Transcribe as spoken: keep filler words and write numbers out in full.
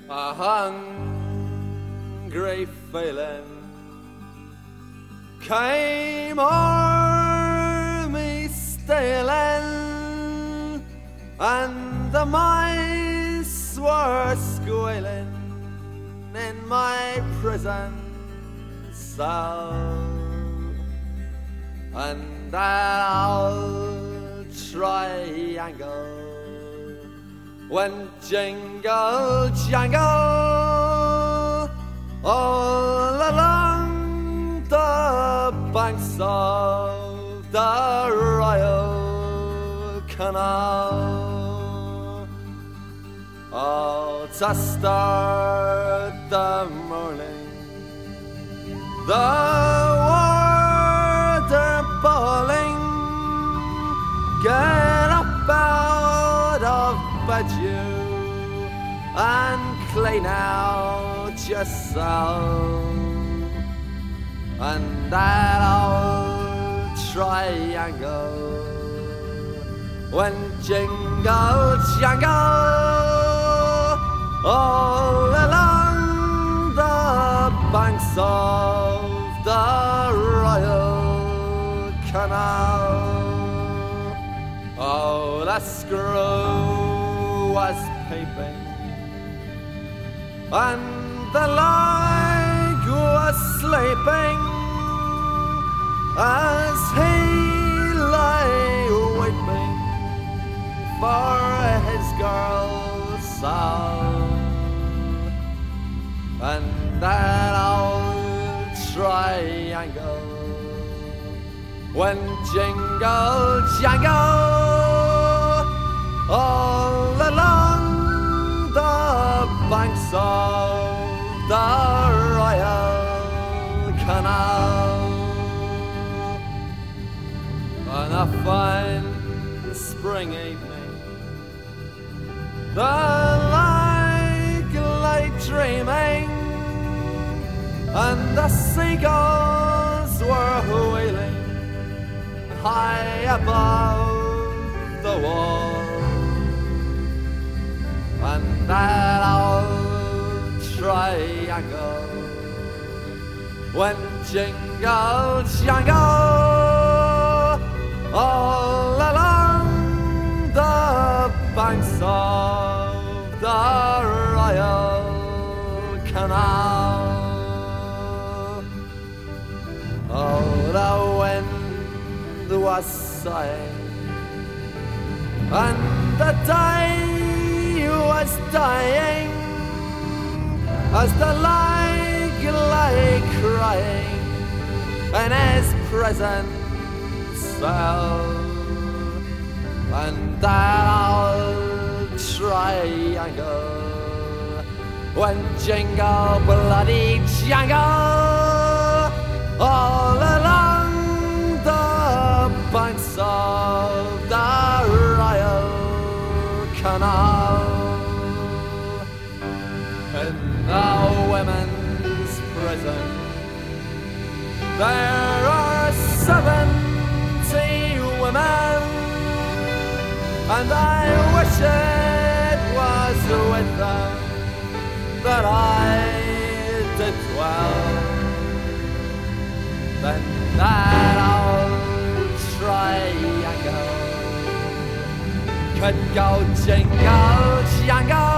a hungry feeling came o'er me stealing, and the mice were squealing in my prison cell, and that old triangle went jingle jangle all along the banks of the Royal Canal. Oh, to start the morning, the water bawling, get up out of bed you and clean out yourself, and that old triangle went jingle jangle all along the banks of the Royal Canal. Oh, the screw was peeping, and the leg was sleeping as he lay weeping for his girl's soul, and that old triangle went jingle jangle all along the banks of the Royal Canal. On a fine spring evening, the lake lay dreaming, and the seagulls were wheeling high above the wall, and that old triangle went jingle jangle all along the banks of the Royal Canal. Oh, the wind was sighing, and the day was dying, as the lake lay crying in his prison cell, and that old triangle went jingle bloody jangle all along the banks of the Royal Canal. In the women's prison there are seventy women, and I wish it was with them that I did dwell. Then that old triangle could go jingle jangle